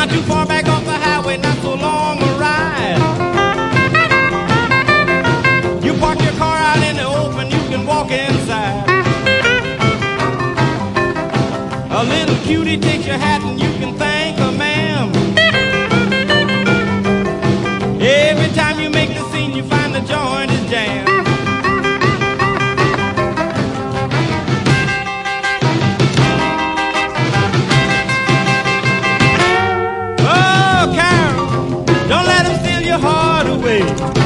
Not too far back off the highway, not so long a ride. You park your car out in the open, you can walk inside. A little cutie takes your hat and you can thank her, ma'am. Every time you make the scene, you find the joint is jammed. Oh, Carol, don't let him steal your heart away.